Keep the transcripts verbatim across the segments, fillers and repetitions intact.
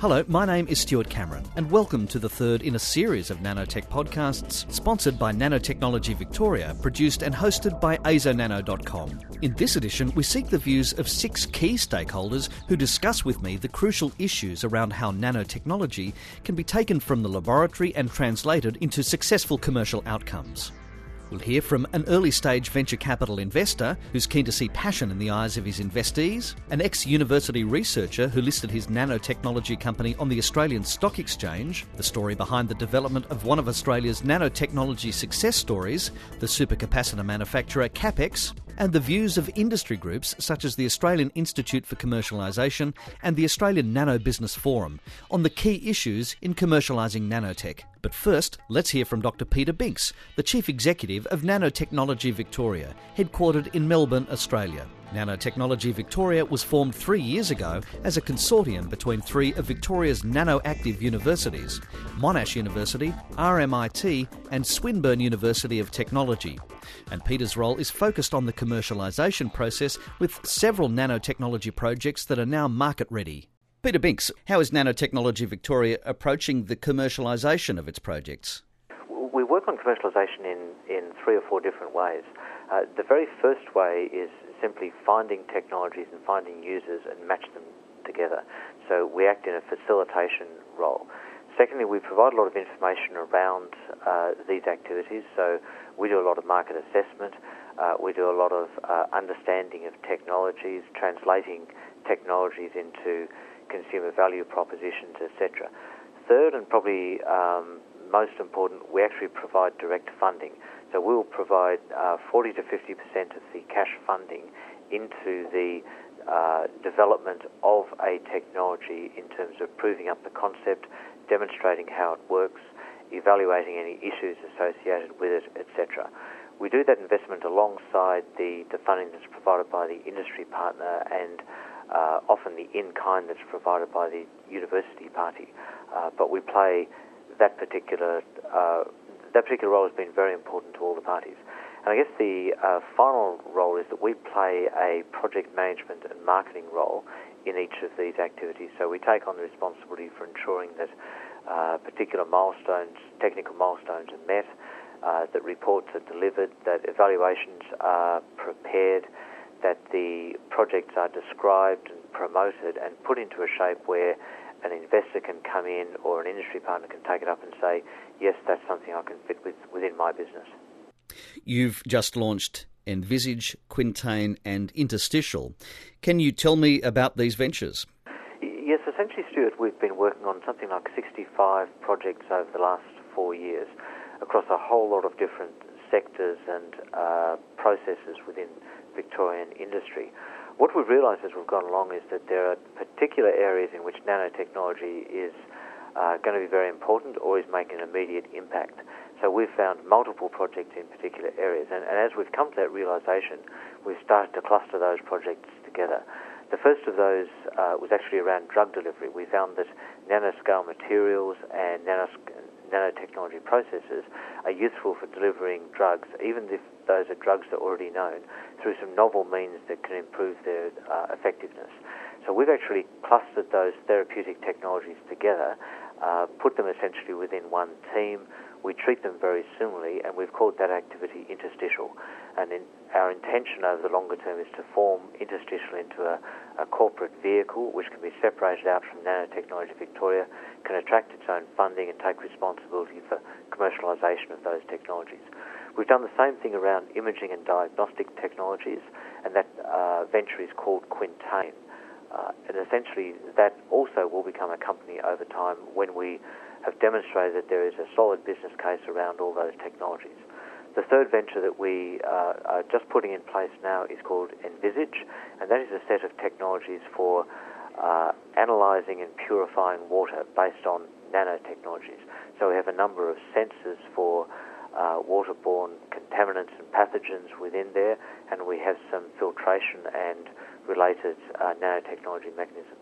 Hello, my name is Stuart Cameron, and welcome to the third in a series of nanotech podcasts sponsored by Nanotechnology Victoria, produced and hosted by azo nano dot com. In this edition, we seek the views of six key stakeholders who discuss with me the crucial issues around how nanotechnology can be taken from the laboratory and translated into successful commercial outcomes. We'll hear from an early-stage venture capital investor who's keen to see passion in the eyes of his investees, an ex-university researcher who listed his nanotechnology company on the Australian Stock Exchange, the story behind the development of one of Australia's nanotechnology success stories, the supercapacitor manufacturer Capex, and the views of industry groups such as the Australian Institute for Commercialisation and the Australian Nano Business Forum on the key issues in commercialising nanotech. But first, let's hear from Doctor Peter Binks, the Chief Executive of Nanotechnology Victoria, headquartered in Melbourne, Australia. Nanotechnology Victoria was formed three years ago as a consortium between three of Victoria's nanoactive universities, Monash University, R M I T and Swinburne University of Technology. And Peter's role is focused on the commercialisation process with several nanotechnology projects that are now market ready. Peter Binks, how is Nanotechnology Victoria approaching the commercialisation of its projects? We work on commercialisation in, in three or four different ways. Uh, the very first way is simply finding technologies and finding users and match them together. So we act in a facilitation role. Secondly, we provide a lot of information around uh, these activities. So we do a lot of market assessment. Uh, we do a lot of uh, understanding of technologies, translating technologies into consumer value propositions, et cetera. Third, and probably um, most important, we actually provide direct funding. So we will provide uh, forty to fifty percent of the cash funding into the uh, development of a technology in terms of proving up the concept, demonstrating how it works, evaluating any issues associated with it, et cetera. We do that investment alongside the, the funding that's provided by the industry partner and uh, often the in-kind that's provided by the university party. Uh, but we play that particular uh, that particular role has been very important to all the parties. And I guess the uh, final role is that we play a project management and marketing role in each of these activities. So we take on the responsibility for ensuring that uh, particular milestones, technical milestones are met, uh, that reports are delivered, that evaluations are prepared, that the projects are described and promoted and put into a shape where an investor can come in or an industry partner can take it up and say, yes, that's something I can fit with within my business. You've just launched Envisage, Quintain and Interstitial. Can you tell me about these ventures? Yes, essentially, Stuart, we've been working on something like sixty-five projects over the last four years across a whole lot of different sectors and uh, processes within Victorian industry. What we've realised as we've gone along is that there are particular areas in which nanotechnology is uh, going to be very important or is making an immediate impact. So we've found multiple projects in particular areas, and, and as we've come to that realisation, we've started to cluster those projects together. The first of those uh, was actually around drug delivery. We found that nanoscale materials and nanos- nanotechnology processes are useful for delivering drugs, even if those are drugs that are already known, through some novel means that can improve their uh, effectiveness. So we've actually clustered those therapeutic technologies together, uh, put them essentially within one team. We treat them very similarly, and we've called that activity Interstitial. And in, our intention over the longer term is to form Interstitial into a, a corporate vehicle which can be separated out from Nanotechnology Victoria, can attract its own funding and take responsibility for commercialisation of those technologies. We've done the same thing around imaging and diagnostic technologies, and that uh, venture is called Quintain. Uh, and essentially that also will become a company over time when we have demonstrated that there is a solid business case around all those technologies. The third venture that we uh, are just putting in place now is called Envisage, and that is a set of technologies for uh, analysing and purifying water based on nanotechnologies. So we have a number of sensors for uh, waterborne contaminants and pathogens within there, and we have some filtration and related uh, nanotechnology mechanisms.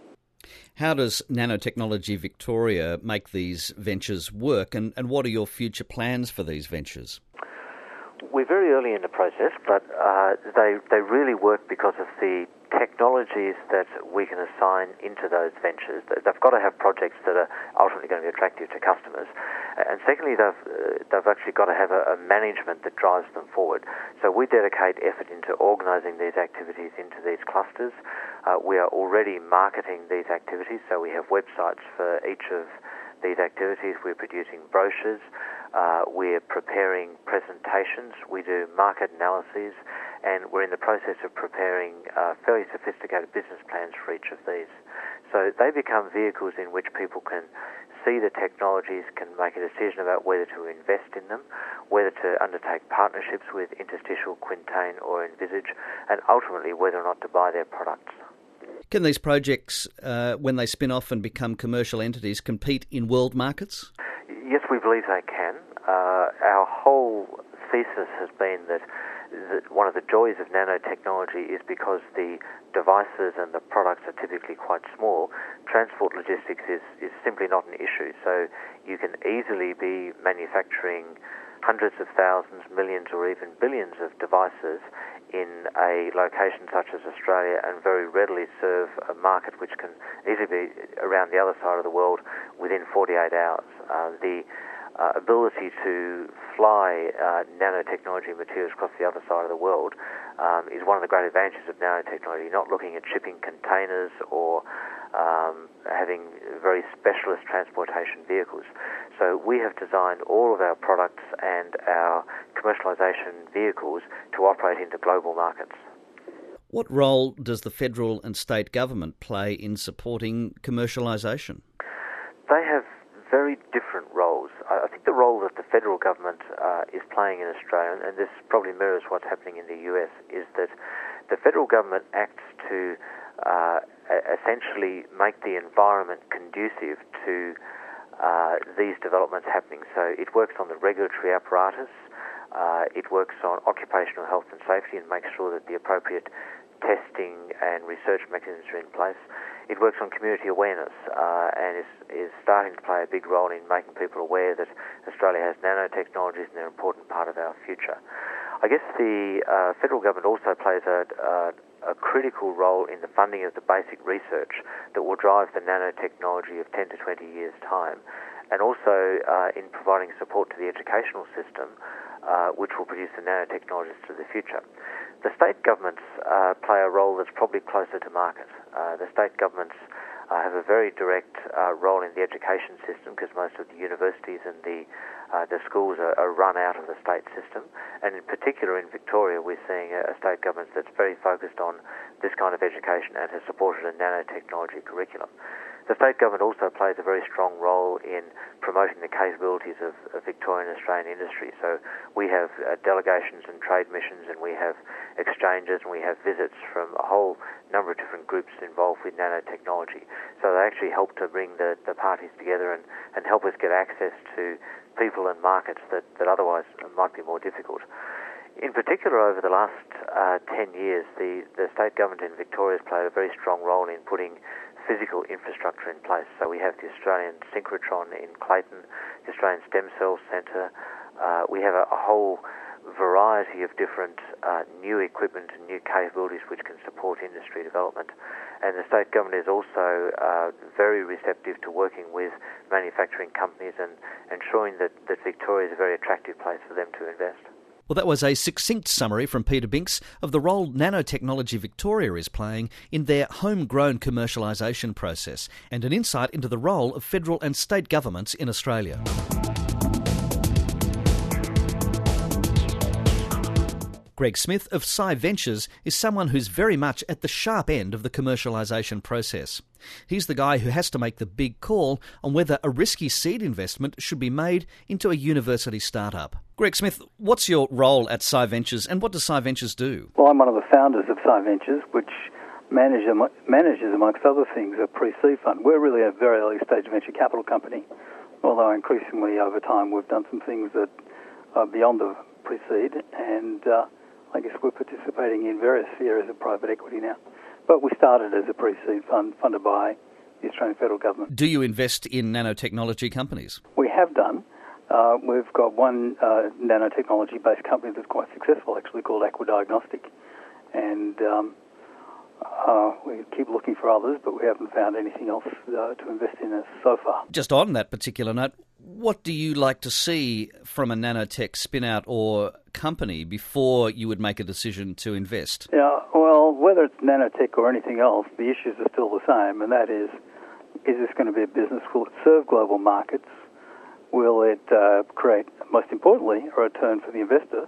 How does Nanotechnology Victoria make these ventures work, and, and what are your future plans for these ventures? We're very early in the process, but uh, they they really work because of the technologies that we can assign into those ventures. They've got to have projects that are ultimately going to be attractive to customers. And secondly, they've, uh, they've actually got to have a, a management that drives them forward. So we dedicate effort into organising these activities into these clusters. Uh, we are already marketing these activities, so we have websites for each of these activities. We're producing brochures. Uh, we're preparing presentations. We do market analyses. And we're in the process of preparing uh, fairly sophisticated business plans for each of these. So they become vehicles in which people can see the technologies, can make a decision about whether to invest in them, whether to undertake partnerships with Interstitial, Quintain or Envisage, and ultimately whether or not to buy their products. Can these projects, uh, when they spin off and become commercial entities, compete in world markets? Yes, we believe they can. Uh, our whole thesis has been that that one of the joys of nanotechnology is because the devices and the products are typically quite small, transport logistics is, is simply not an issue. So you can easily be manufacturing hundreds of thousands, millions or even billions of devices in a location such as Australia and very readily serve a market which can easily be around the other side of the world within forty-eight hours. Uh, the Uh, ability to fly uh, nanotechnology materials across the other side of the world um, is one of the great advantages of nanotechnology. You're not looking at shipping containers or um, having very specialist transportation vehicles. So we have designed all of our products and our commercialisation vehicles to operate into global markets. What role does the federal and state government play in supporting commercialisation? They have very different roles. I think the role that the federal government uh, is playing in Australia, and this probably mirrors what's happening in the U S, is that the federal government acts to uh, essentially make the environment conducive to uh, these developments happening. So it works on the regulatory apparatus, uh, it works on occupational health and safety and makes sure that the appropriate testing and research mechanisms are in place. It works on community awareness uh, and is, is starting to play a big role in making people aware that Australia has nanotechnologies and they're an important part of our future. I guess the uh, federal government also plays a, a, a critical role in the funding of the basic research that will drive the nanotechnology of ten to twenty years' time, and also uh, in providing support to the educational system uh, which will produce the nanotechnologies to the future. The state governments uh, play a role that's probably closer to market. Uh, the state governments uh, have a very direct uh, role in the education system because most of the universities and the uh, the schools are, are run out of the state system. And in particular in Victoria, we're seeing a, a state government that's very focused on this kind of education and has supported a nanotechnology curriculum. The state government also plays a very strong role in promoting the capabilities of, of Victorian and Australian industry. So we have uh, delegations and trade missions, and we have exchanges, and we have visits from a whole number of different groups involved with nanotechnology. So they actually help to bring the, the parties together and, and help us get access to people and markets that, that otherwise might be more difficult. In particular, over the last uh, ten years, the, the state government in Victoria has played a very strong role in putting physical infrastructure in place. So we have the Australian Synchrotron in Clayton, the Australian Stem Cell Centre. Uh, we have a, a whole variety of different uh, new equipment and new capabilities which can support industry development. And the state government is also uh, very receptive to working with manufacturing companies and ensuring that, that Victoria is a very attractive place for them to invest. Well, that was a succinct summary from Peter Binks of the role Nanotechnology Victoria is playing in their homegrown commercialisation process, and an insight into the role of federal and state governments in Australia. Greg Smith of Sci Ventures is someone who's very much at the sharp end of the commercialisation process. He's the guy who has to make the big call on whether a risky seed investment should be made into a university startup. Greg Smith, what's your role at Sci Ventures and what does Sci Ventures do? Well, I'm one of the founders of Sci Ventures, which manage, manages, amongst other things, a pre-seed fund. We're really a very early-stage venture capital company, although increasingly over time we've done some things that are beyond the pre-seed, and uh, I guess we're participating in various areas of private equity now. But we started as a pre-seed fund funded by the Australian federal government. Do you invest in nanotechnology companies? We have done. Uh, we've got one uh, nanotechnology-based company that's quite successful, actually, called Aqua Diagnostic. And um, Uh, we keep looking for others, but we haven't found anything else uh, to invest in us so far. Just on that particular note, what do you like to see from a nanotech spin-out or company before you would make a decision to invest? Yeah, well, whether it's nanotech or anything else, the issues are still the same, and that is, is this going to be a business? Will it serve global markets? Will it uh, create, most importantly, a return for the investor?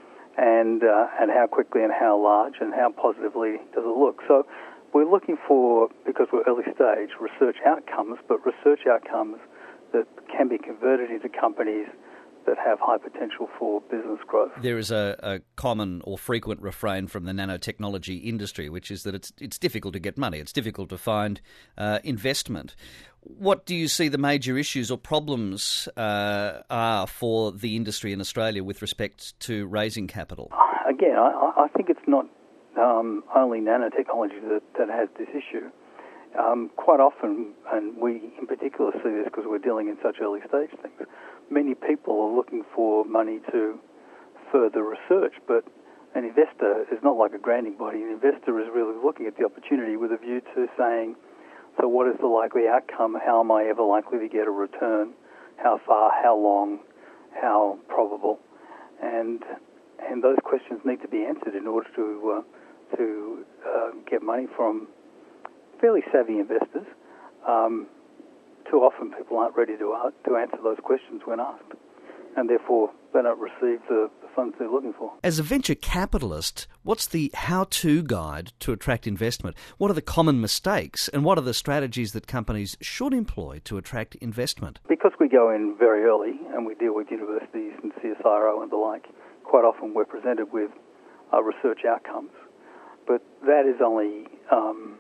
And uh, and how quickly and how large and how positively does it look? So we're looking for, because we're early stage, research outcomes, but research outcomes that can be converted into companies that have high potential for business growth. There is a, a common or frequent refrain from the nanotechnology industry, which is that it's it's difficult to get money. It's difficult to find uh, investment. What do you see the major issues or problems uh, are for the industry in Australia with respect to raising capital? Again, I, I think it's not um, only nanotechnology that, that has this issue. Um, quite often, and we in particular see this because we're dealing in such early stage things, many people are looking for money to further research, but an investor is not like a granting body. An investor is really looking at the opportunity with a view to saying, so what is the likely outcome? How am I ever likely to get a return? How far? How long? How probable? And and those questions need to be answered in order to uh, to uh, get money from fairly savvy investors. Um, too often people aren't ready to uh, to answer those questions when asked, and therefore they don't receive the, the funds they're looking for. As a venture capitalist, what's the how-to guide to attract investment? What are the common mistakes, and what are the strategies that companies should employ to attract investment? Because we go in very early and we deal with universities and C S I R O and the like, quite often we're presented with uh, research outcomes, but that is only, um,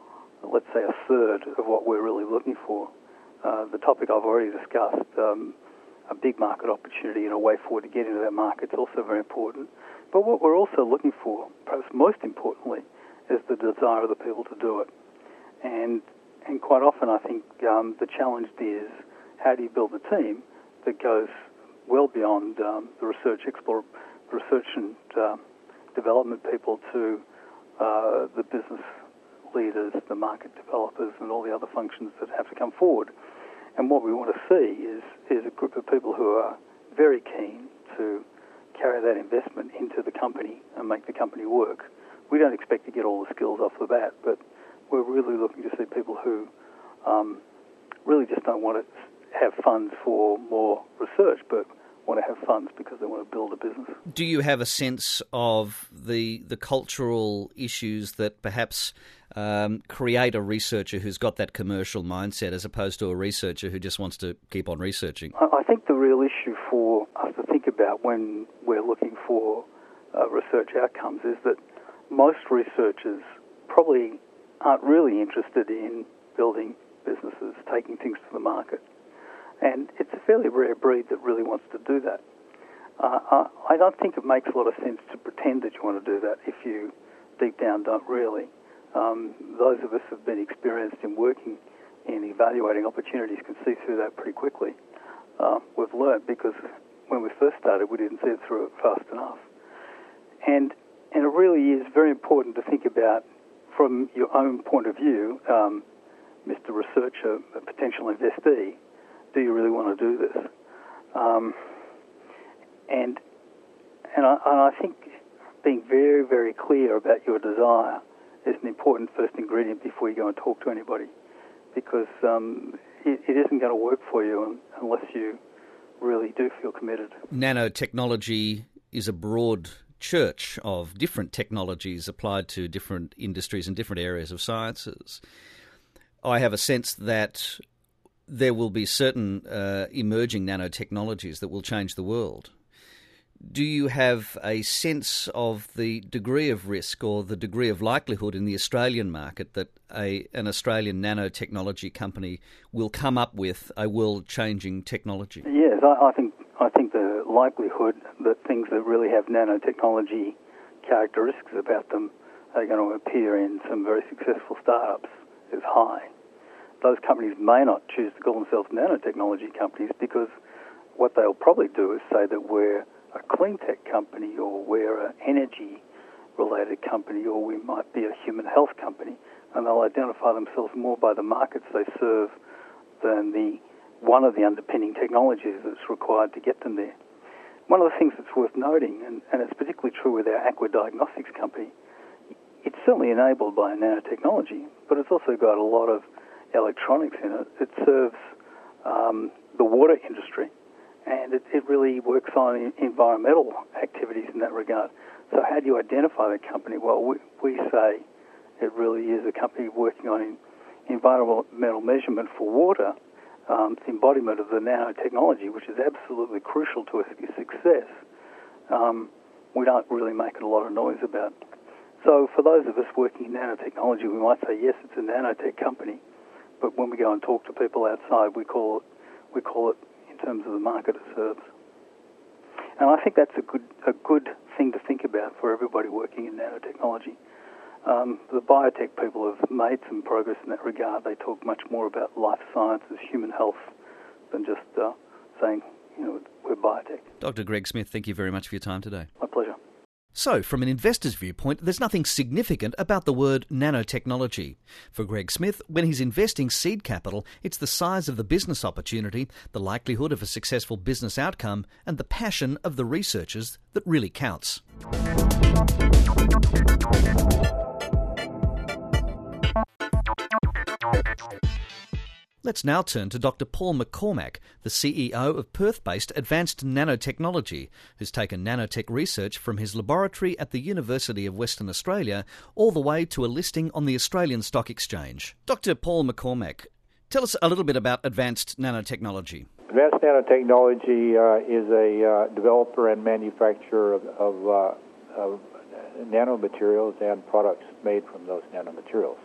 let's say, a third of what we're really looking for. Uh, the topic I've already discussed, um, a big market opportunity and a way forward to get into that market is also very important. But what we're also looking for, perhaps most importantly, is the desire of the people to do it. And and quite often I think um, the challenge is how do you build a team that goes well beyond um, the research explore, research and uh, development people to uh, the business leaders, the market developers, and all the other functions that have to come forward. And what we want to see is, is a group of people who are very keen to carry that investment into the company and make the company work. We don't expect to get all the skills off the bat, but we're really looking to see people who um, really just don't want to have funds for more research, but want to have funds because they want to build a business. Do you have a sense of the the cultural issues that perhaps um, create a researcher who's got that commercial mindset as opposed to a researcher who just wants to keep on researching? I think the real issue for us to think about when we're looking for uh, research outcomes is that most researchers probably aren't really interested in building businesses, taking things to the market. And it's a fairly rare breed that really wants to do that. Uh, I don't think it makes a lot of sense to pretend that you want to do that if you deep down don't really. Um, those of us who have been experienced in working in evaluating opportunities can see through that pretty quickly. Uh, we've learned because when we first started we didn't see it through it fast enough. And, and it really is very important to think about from your own point of view, um, Mister Researcher, a potential investee, do you really want to do this? Um, and and I, and I think being very, very clear about your desire is an important first ingredient before you go and talk to anybody, because um, it, it isn't going to work for you unless you really do feel committed. Nanotechnology is a broad church of different technologies applied to different industries and different areas of sciences. I have a sense that there will be certain uh, emerging nanotechnologies that will change the world. Do you have a sense of the degree of risk or the degree of likelihood in the Australian market that a an Australian nanotechnology company will come up with a world-changing technology? Yes, I, I think I think the likelihood that things that really have nanotechnology characteristics about them are going to appear in some very successful startups is high. Those companies may not choose to call themselves nanotechnology companies because what they'll probably do is say that we're a clean tech company or we're an energy related company, or we might be a human health company, and they'll identify themselves more by the markets they serve than the one of the underpinning technologies that's required to get them there. One of the things that's worth noting, and, and it's particularly true with our Aqua Diagnostics company, it's certainly enabled by nanotechnology, but it's also got a lot of electronics in it. It serves um, the water industry, and it, it really works on environmental activities in that regard. So how do you identify the company? Well, we, we say it really is a company working on environmental measurement for water, um, the embodiment of the nanotechnology, which is absolutely crucial to its success. Um, we don't really make a lot of noise about. So for those of us working in nanotechnology, we might say, yes, it's a nanotech company, but when we go and talk to people outside, we call it, we call it in terms of the market it serves. And I think that's a good a good thing to think about for everybody working in nanotechnology. Um, the biotech people have made some progress in that regard. They talk much more about life sciences, human health, than just uh, saying, you know, we're biotech. Doctor Greg Smith, thank you very much for your time today. My pleasure. So, from an investor's viewpoint, there's nothing significant about the word nanotechnology. For Greg Smith, when he's investing seed capital, it's the size of the business opportunity, the likelihood of a successful business outcome, and the passion of the researchers that really counts. Let's now turn to Doctor Paul McCormack, the C E O of Perth-based Advanced Nanotechnology, who's taken nanotech research from his laboratory at the University of Western Australia all the way to a listing on the Australian Stock Exchange. Doctor Paul McCormack, tell us a little bit about Advanced Nanotechnology. Advanced Nanotechnology uh, is a uh, developer and manufacturer of, of, uh, of nanomaterials and products made from those nanomaterials.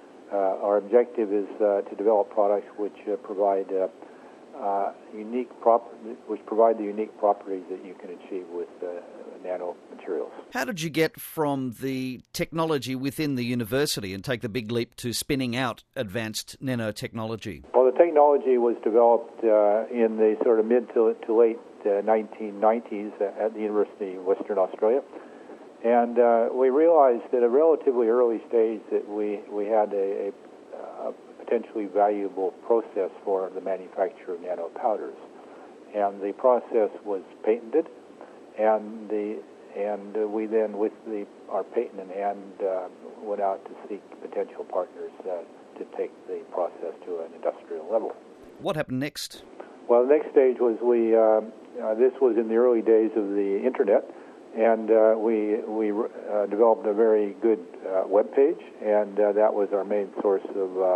Uh, our objective is uh, to develop products which uh, provide uh, uh, unique prop- which provide the unique properties that you can achieve with uh, nanomaterials. How did you get from the technology within the university and take the big leap to spinning out advanced nanotechnology? Well, the technology was developed uh, in the sort of mid to, to late uh, nineteen nineties at the University of Western Australia. And uh, we realized at a relatively early stage that we, we had a, a, a potentially valuable process for the manufacture of nanopowders. And the process was patented, and the and uh, we then, with the our patent in hand, uh, went out to seek potential partners uh, to take the process to an industrial level. What happened next? Well, the next stage was we. Uh, uh, this was in the early days of the internet. And uh, we we uh, developed a very good uh, web page, and uh, that was our main source of, uh,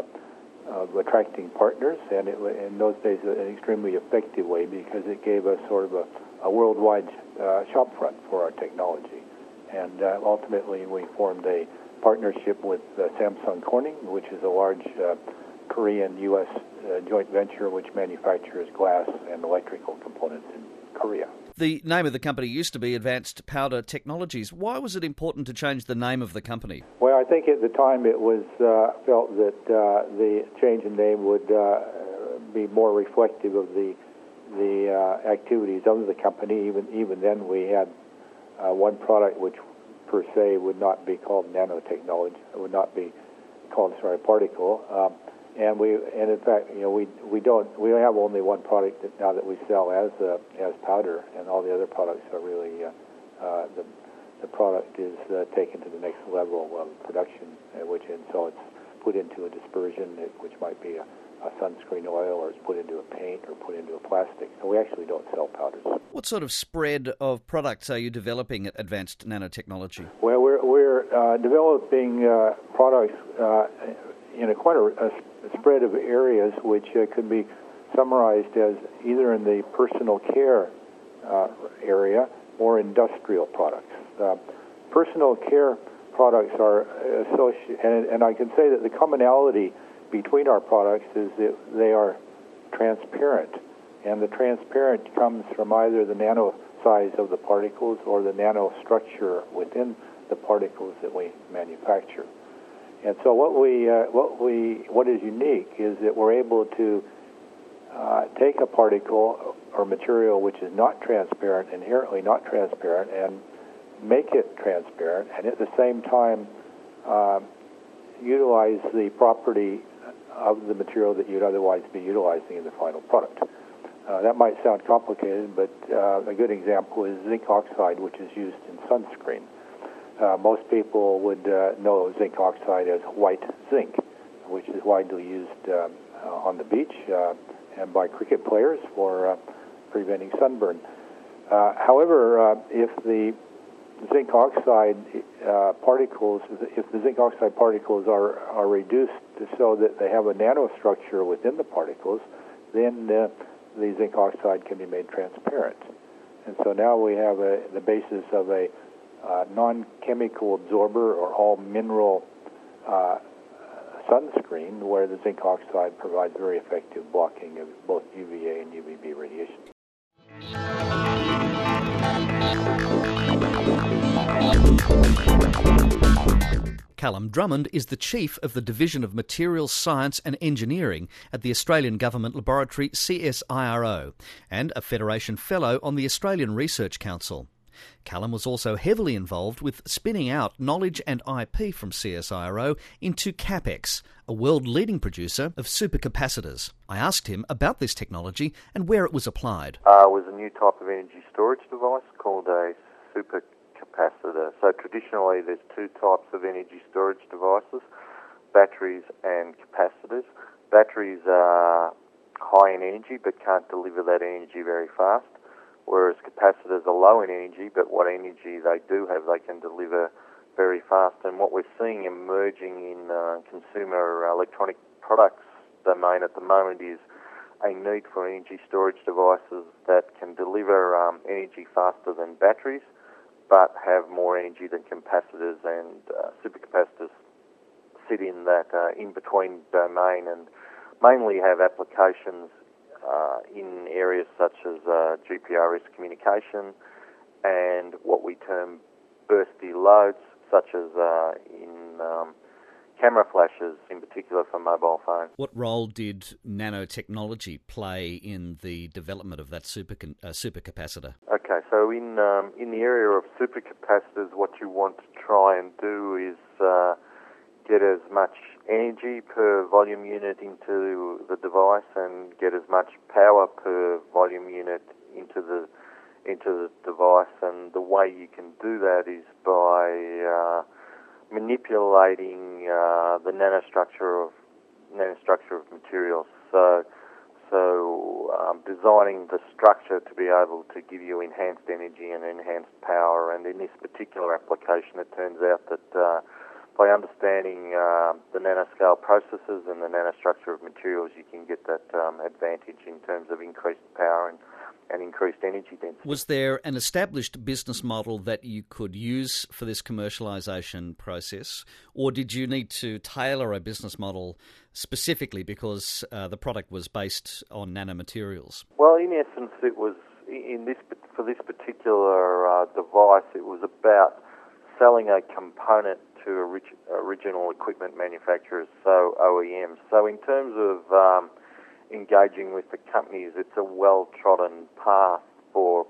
of attracting partners. And it, in those days, an extremely effective way because it gave us sort of a, a worldwide uh, shopfront for our technology. And uh, ultimately, we formed a partnership with uh, Samsung Corning, which is a large uh, Korean-U S uh, joint venture which manufactures glass and electrical components in Korea. The name of the company used to be Advanced Powder Technologies. Why was it important to change the name of the company? Well, I think at the time it was uh, felt that uh, the change in name would uh, be more reflective of the the uh, activities of the company. Even even then, we had uh, one product which, per se, would not be called nanotechnology. It would not be called sorry particle. Um, And we, and in fact, you know, we we don't we have only one product that now that we sell as uh, as powder, and all the other products are really uh, uh, the the product is uh, taken to the next level of production, uh, which and so it's put into a dispersion, which might be a, a sunscreen oil, or it's put into a paint, or put into a plastic. So we actually don't sell powders. What sort of spread of products are you developing at Advanced Nanotechnology? Well, we're we're uh, developing uh, products uh, in a quite a, a spread of areas, which uh, could be summarized as either in the personal care uh, area or industrial products. Uh, personal care products are associated, and, and I can say that the commonality between our products is that they are transparent, and the transparent comes from either the nano size of the particles or the nanostructure within the particles that we manufacture. And so what we, uh, what we, what is unique is that we're able to uh, take a particle or material which is not transparent, inherently not transparent, and make it transparent, and at the same time uh, utilize the property of the material that you'd otherwise be utilizing in the final product. Uh, that might sound complicated, but uh, a good example is zinc oxide, which is used in sunscreen. Uh, most people would uh, know zinc oxide as white zinc, which is widely used um, uh, on the beach uh, and by cricket players for uh, preventing sunburn. Uh, however, uh, if the zinc oxide uh, particles, if the zinc oxide particles are, are reduced so that they have a nanostructure within the particles, then uh, the zinc oxide can be made transparent. And so now we have a, the basis of a uh, non-chemical absorber or all mineral uh, sunscreen where the zinc oxide provides very effective blocking of both U V A and U V B radiation. Callum Drummond is the Chief of the Division of Materials Science and Engineering at the Australian Government Laboratory C S I R O and a Federation Fellow on the Australian Research Council. Callum was also heavily involved with spinning out knowledge and I P from C S I R O into CAPEX, a world-leading producer of supercapacitors. I asked him about this technology and where it was applied. Uh, it was a new type of energy storage device called a supercapacitor. So traditionally there's two types of energy storage devices, batteries and capacitors. Batteries are high in energy but can't deliver that energy very fast, whereas capacitors are low in energy, but what energy they do have, they can deliver very fast. And what we're seeing emerging in uh, consumer electronic products domain at the moment is a need for energy storage devices that can deliver um, energy faster than batteries, but have more energy than capacitors, and uh, supercapacitors sit in that uh, in-between domain and mainly have applications Uh, in areas such as uh, G P R S communication and what we term bursty loads, such as uh, in um, camera flashes, in particular for mobile phones. What role did nanotechnology play in the development of that super uh, supercapacitor? Okay, so in um, in the area of supercapacitors, what you want to try and do is uh, get as much energy per volume unit into the device and get as much power per volume unit into the into the device. And the way you can do that is by uh, manipulating uh, the nanostructure of nanostructure of materials. So so um, designing the structure to be able to give you enhanced energy and enhanced power. And in this particular application, it turns out that uh, by understanding uh, the nanoscale processes and the nanostructure of materials, you can get that um, advantage in terms of increased power and, and increased energy density. Was there an established business model that you could use for this commercialisation process, or did you need to tailor a business model specifically because uh, the product was based on nanomaterials? Well, in essence, it was in this for this particular uh, device, it was about selling a component to orig- original equipment manufacturers, so O E Ms. So in terms of um, engaging with the companies, it's a well-trodden path for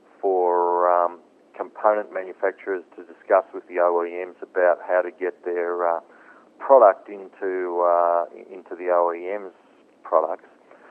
for um, component manufacturers to discuss with the O E Ms about how to get their uh, product into uh, into the O E Ms' products.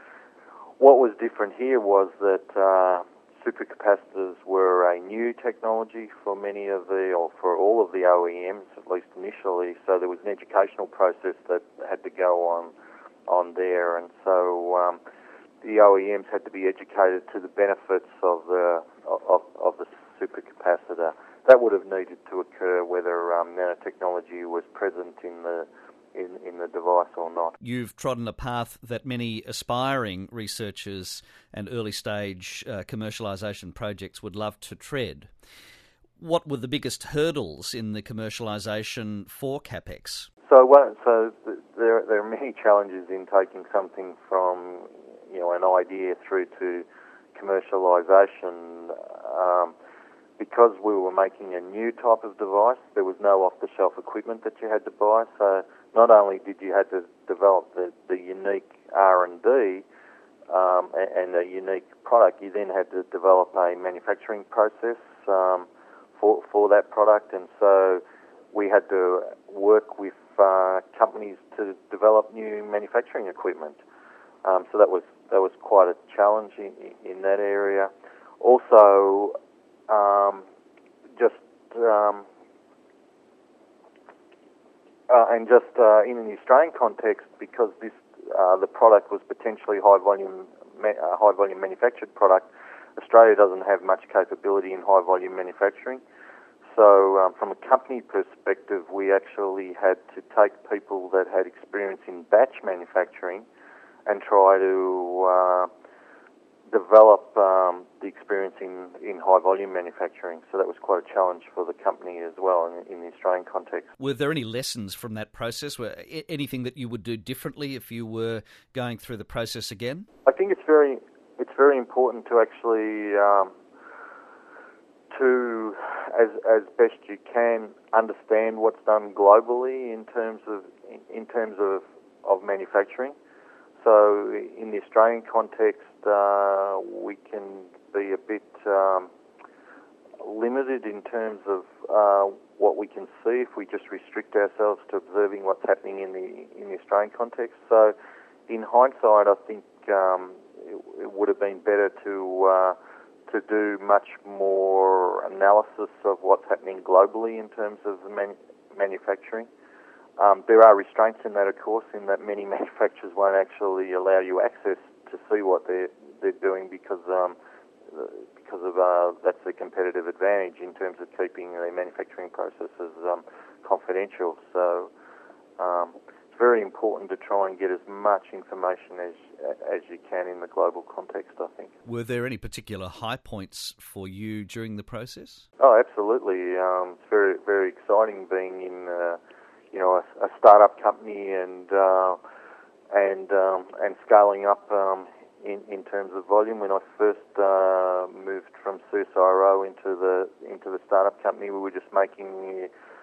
What was different here was that uh, supercapacitors were a new technology for many of the, or for all of the O E Ms, at least initially, so there was an educational process that had to go on on there, and so um, the O E Ms had to be educated to the benefits of the of, of the supercapacitor. That would have needed to occur whether um, nanotechnology was present in the In, in the device or not. You've trodden a path that many aspiring researchers and early-stage uh, commercialisation projects would love to tread. What were the biggest hurdles in the commercialisation for CAPEX? So, well, so th- there there are many challenges in taking something from you know an idea through to commercialisation. Um, because we were making a new type of device, there was no off-the-shelf equipment that you had to buy. So not only did you have to develop the, the unique R and D um, and, and a unique product, you then had to develop a manufacturing process um, for for that product, and so we had to work with uh, companies to develop new manufacturing equipment. Um, so that was that was quite a challenge in, in that area. Also, um, just um, uh, and just uh, in the Australian context, because this uh, the product was potentially high volume, ma- uh, high volume manufactured product. Australia doesn't have much capability in high volume manufacturing. So um, from a company perspective, we actually had to take people that had experience in batch manufacturing and try to uh, develop um, the experience in, in high volume manufacturing. So that was quite a challenge for the company as well in, in the Australian context. Were there any lessons from that process? Were anything that you would do differently if you were going through the process again? I think it's very it's very important to actually um, to as as best you can understand what's done globally in terms of in, in terms of, of manufacturing. So in the Australian context, uh, we can be a bit um, limited in terms of uh, what we can see if we just restrict ourselves to observing what's happening in the in the Australian context. So in hindsight, I think um, it, it would have been better to uh, to do much more analysis of what's happening globally in terms of the manu- manufacturing. Um, there are restraints in that, of course, in that many manufacturers won't actually allow you access to see what they're they're doing because um, because of uh, that's a competitive advantage in terms of keeping their manufacturing processes um, confidential. So um, it's very important to try and get as much information as as you can in the global context, I think. Were there any particular high points for you during the process? Oh, absolutely. Um, it's very very exciting being in. Uh, you know, a, a startup company and uh, and um, and scaling up um, in in terms of volume. When I first uh, moved from C S I R O into the into the startup company, we were just making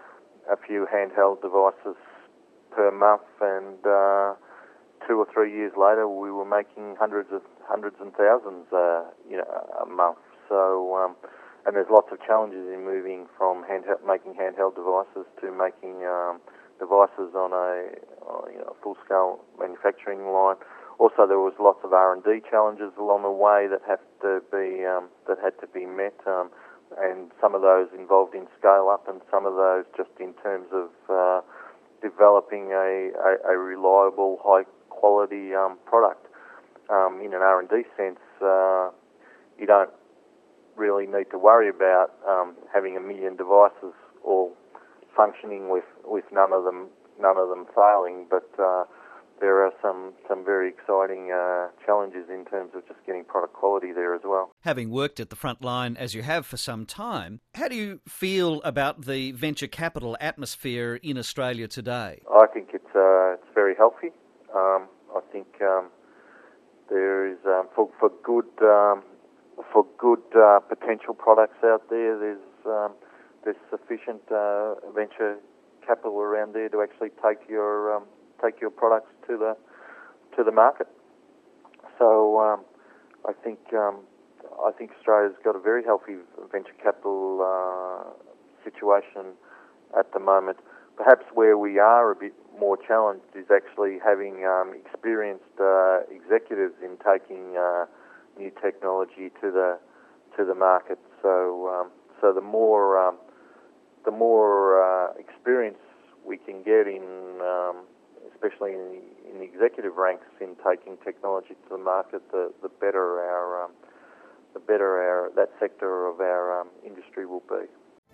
a few handheld devices per month, and uh, two or three years later, we were making hundreds of hundreds and thousands, uh, you know, a month. So. Um, And there's lots of challenges in moving from handheld, making handheld devices to making um, devices on a uh, you know, full-scale manufacturing line. Also, there was lots of R and D challenges along the way that have to be um, that had to be met, um, and some of those involved in scale-up, and some of those just in terms of uh, developing a, a, a reliable, high-quality um, product. Um, in an R and D sense, uh, you don't really need to worry about um, having a million devices all functioning with, with none of them none of them failing, but uh, there are some, some very exciting uh, challenges in terms of just getting product quality there as well. Having worked at the front line as you have for some time, how do you feel about the venture capital atmosphere in Australia today? I think it's uh, it's very healthy. Um, I think um, there is um, for for good. Um, For good uh, potential products out there, there's um, there's sufficient uh, venture capital around there to actually take your um, take your products to the to the market. So um, I think um, I think Australia's got a very healthy venture capital uh, situation at the moment. Perhaps where we are a bit more challenged is actually having um, experienced uh, executives in taking Uh, new technology to the to the market. So um, so the more um, the more uh, experience we can get in, um, especially in the, in the executive ranks, in taking technology to the market, the the better our um, the better our that sector of our um, industry will be.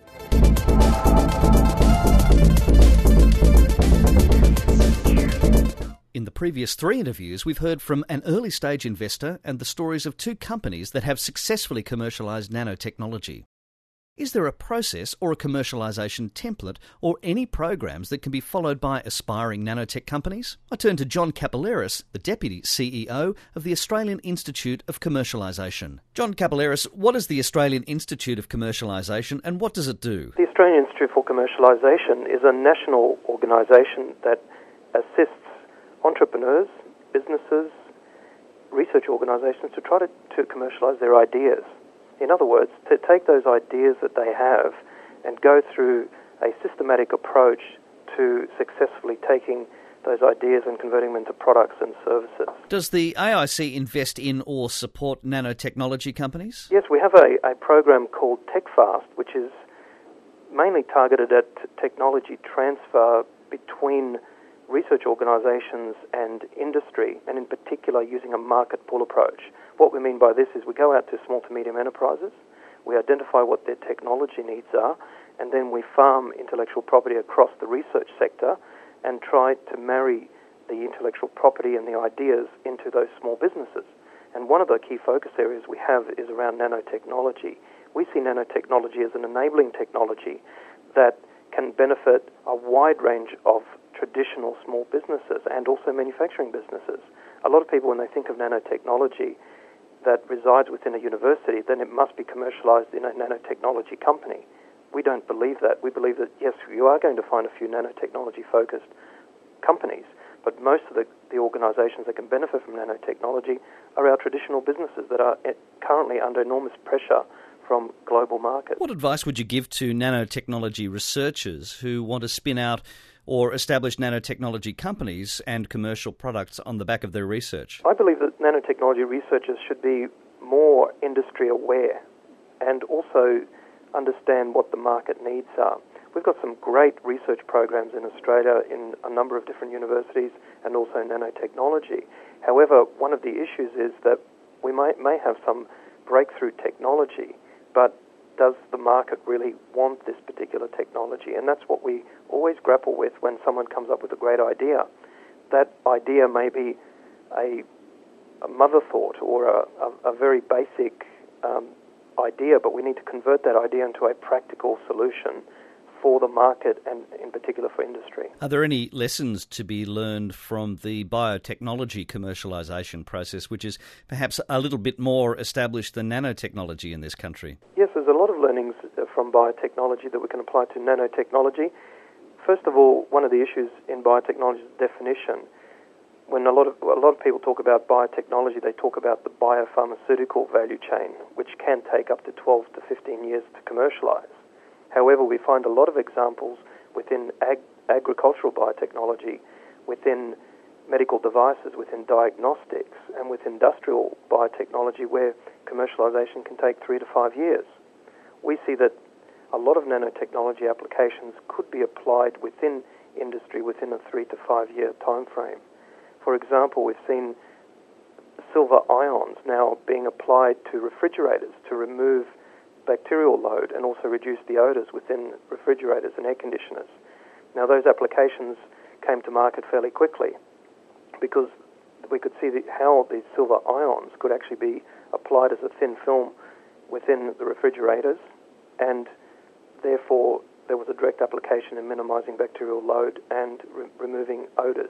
In the previous three interviews, we've heard from an early-stage investor and the stories of two companies that have successfully commercialised nanotechnology. Is there a process or a commercialisation template or any programs that can be followed by aspiring nanotech companies? I turn to John Kapileris, the Deputy C E O of the Australian Institute of Commercialisation. John Kapileris, what is the Australian Institute of Commercialisation and what does it do? The Australian Institute for Commercialisation is a national organisation that assists entrepreneurs, businesses, research organisations to try to, to commercialise their ideas. In other words, to take those ideas that they have and go through a systematic approach to successfully taking those ideas and converting them into products and services. Does the A I C invest in or support nanotechnology companies? Yes, we have a, a program called TechFast, which is mainly targeted at technology transfer between research organisations and industry, and in particular using a market pull approach. What we mean by this is we go out to small to medium enterprises, we identify what their technology needs are, and then we farm intellectual property across the research sector and try to marry the intellectual property and the ideas into those small businesses. And one of the key focus areas we have is around nanotechnology. We see nanotechnology as an enabling technology that can benefit a wide range of traditional small businesses and also manufacturing businesses. A lot of people, when they think of nanotechnology that resides within a university, then it must be commercialized in a nanotechnology company. We don't believe that. We believe that, yes, you are going to find a few nanotechnology-focused companies, but most of the, the organizations that can benefit from nanotechnology are our traditional businesses that are currently under enormous pressure from global markets. What advice would you give to nanotechnology researchers who want to spin out or establish nanotechnology companies and commercial products on the back of their research? I believe that nanotechnology researchers should be more industry aware and also understand what the market needs are. We've got some great research programs in Australia in a number of different universities and also in nanotechnology. However, one of the issues is that we might, may have some breakthrough technology, but does the market really want this particular technology? And that's what we always grapple with when someone comes up with a great idea. That idea may be a, a mother thought or a, a, a very basic um, idea, but we need to convert that idea into a practical solution for the market and in particular for industry. Are there any lessons to be learned from the biotechnology commercialisation process, which is perhaps a little bit more established than nanotechnology in this country? Yes, there's a lot of learnings from biotechnology that we can apply to nanotechnology. First of all, one of the issues in biotechnology is definition. When a lot of a lot of people talk about biotechnology, they talk about the biopharmaceutical value chain, which can take up to twelve to fifteen years to commercialise. However, we find a lot of examples within ag- agricultural biotechnology, within medical devices, within diagnostics, and with industrial biotechnology where commercialisation can take three to five years. We see that a lot of nanotechnology applications could be applied within industry within a three to five year time frame. For example, we've seen silver ions now being applied to refrigerators to remove bacterial load and also reduce the odours within refrigerators and air conditioners. Now, those applications came to market fairly quickly because we could see the, how these silver ions could actually be applied as a thin film within the refrigerators, and therefore there was a direct application in minimising bacterial load and re- removing odours.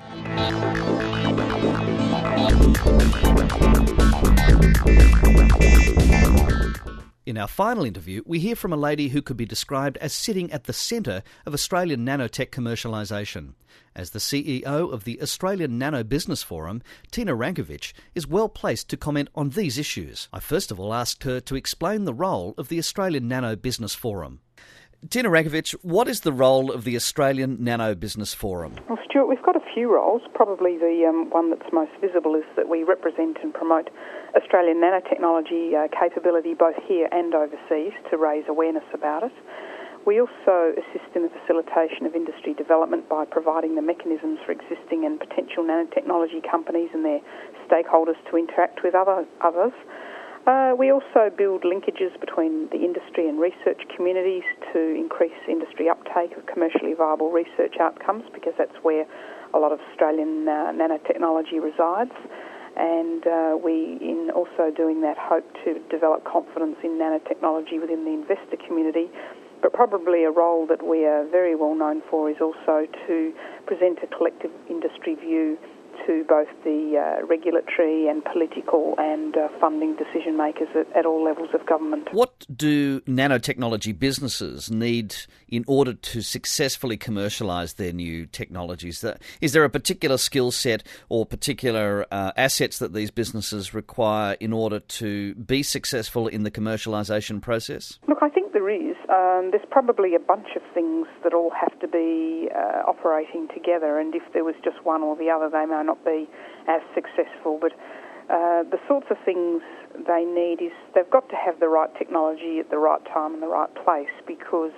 In our final interview, we hear from a lady who could be described as sitting at the centre of Australian nanotech commercialisation. As the C E O of the Australian Nano Business Forum, Tina Rankovic is well placed to comment on these issues. I first of all asked her to explain the role of the Australian Nano Business Forum. Tina Rankovic, what is the role of the Australian Nano Business Forum? Well, Stuart, we've got a few roles. Probably the um, one that's most visible is that we represent and promote Australian nanotechnology uh, capability both here and overseas to raise awareness about it. We also assist in the facilitation of industry development by providing the mechanisms for existing and potential nanotechnology companies and their stakeholders to interact with other others. Uh, we also build linkages between the industry and research communities to increase industry uptake of commercially viable research outcomes, because that's where a lot of Australian uh, nanotechnology resides. And uh, we, in also doing that, hope to develop confidence in nanotechnology within the investor community. But probably a role that we are very well known for is also to present a collective industry view to both the uh, regulatory and political and uh, funding decision makers at, at all levels of government. What do nanotechnology businesses need in order to successfully commercialise their new technologies? Is there a particular skill set or particular uh, assets that these businesses require in order to be successful in the commercialisation process? Look, I think there is. Um, there's probably a bunch of things that all have to be uh, operating together, and if there was just one or the other, they may not be as successful. But uh, the sorts of things they need is they've got to have the right technology at the right time and the right place, because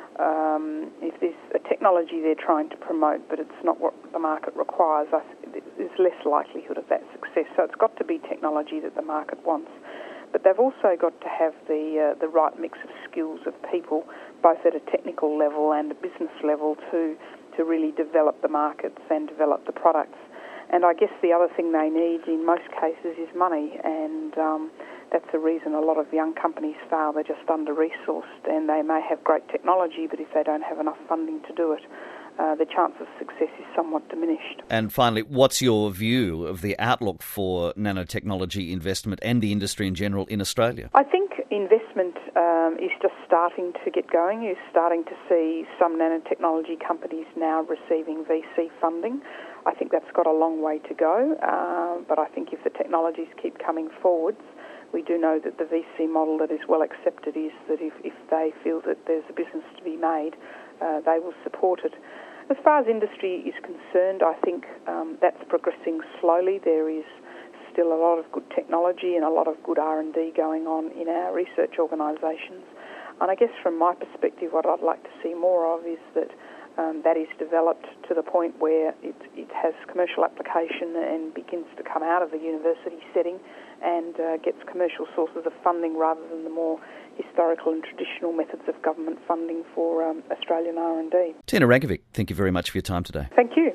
um, if there's a technology they're trying to promote but it's not what the market requires, I th- there's less likelihood of that success. So it's got to be technology that the market wants. But they've also got to have the uh, the right mix of skills of people, both at a technical level and a business level, to to really develop the markets and develop the products. And I guess the other thing they need in most cases is money, and um, that's the reason a lot of young companies fail. They're just under-resourced, and they may have great technology, but if they don't have enough funding to do it, Uh, the chance of success is somewhat diminished. And finally, what's your view of the outlook for nanotechnology investment and the industry in general in Australia? I think investment um, is just starting to get going. You're starting to see some nanotechnology companies now receiving V C funding. I think that's got a long way to go, uh, but I think if the technologies keep coming forwards, we do know that the V C model that is well accepted is that if, if they feel that there's a business to be made, uh, they will support it. As far as industry is concerned, I think um, that's progressing slowly. There is still a lot of good technology and a lot of good R and D going on in our research organisations. And I guess from my perspective, what I'd like to see more of is that um, that is developed to the point where it, it has commercial application and begins to come out of the university setting and uh, gets commercial sources of funding rather than the more historical and traditional methods of government funding for um, Australian R and D. Tina Rankovic, thank you very much for your time today. Thank you.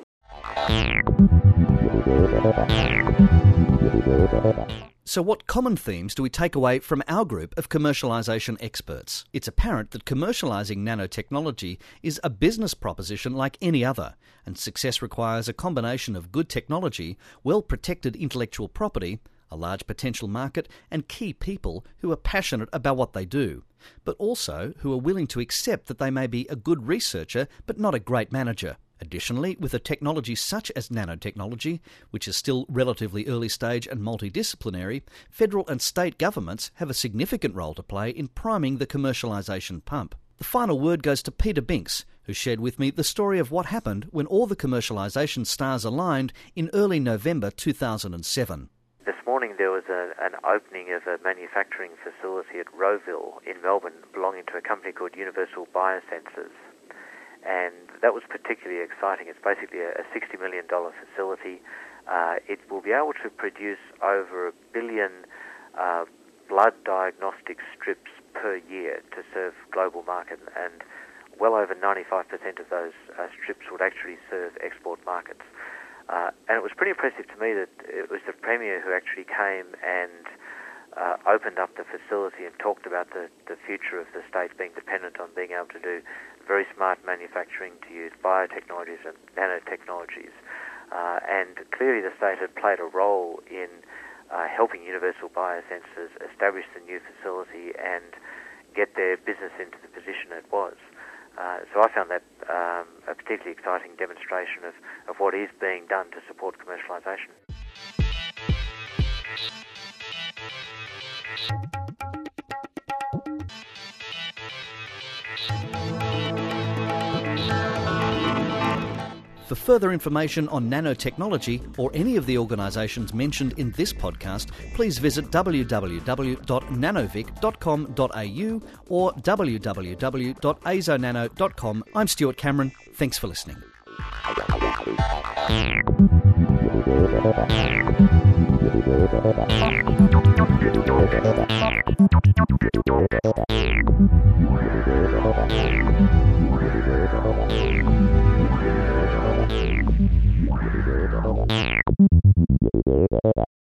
So what common themes do we take away from our group of commercialisation experts? It's apparent that commercialising nanotechnology is a business proposition like any other, and success requires a combination of good technology, well-protected intellectual property, a large potential market, and key people who are passionate about what they do, but also who are willing to accept that they may be a good researcher but not a great manager. Additionally, with a technology such as nanotechnology, which is still relatively early stage and multidisciplinary, federal and state governments have a significant role to play in priming the commercialisation pump. The final word goes to Peter Binks, who shared with me the story of what happened when all the commercialisation stars aligned in early November two thousand seven. This morning there was a, an opening of a manufacturing facility at Rowville in Melbourne belonging to a company called Universal Biosensors. And that was particularly exciting. It's basically a, a sixty million dollars facility. Uh, it will be able to produce over a billion uh, blood diagnostic strips per year to serve global market, and well over ninety-five percent of those uh, strips would actually serve export markets. Uh, and it was pretty impressive to me that it was the Premier who actually came and uh, opened up the facility and talked about the, the future of the state being dependent on being able to do very smart manufacturing to use biotechnologies and nanotechnologies. Uh, and clearly the state had played a role in uh, helping Universal Biosensors establish the new facility and get their business into the position it was. Uh, so I found that um, a particularly exciting demonstration of, of what is being done to support commercialisation. For further information on nanotechnology or any of the organisations mentioned in this podcast, please visit w w w dot nanovic dot com dot a u or w w w dot azonano dot com. I'm Stuart Cameron. Thanks for listening.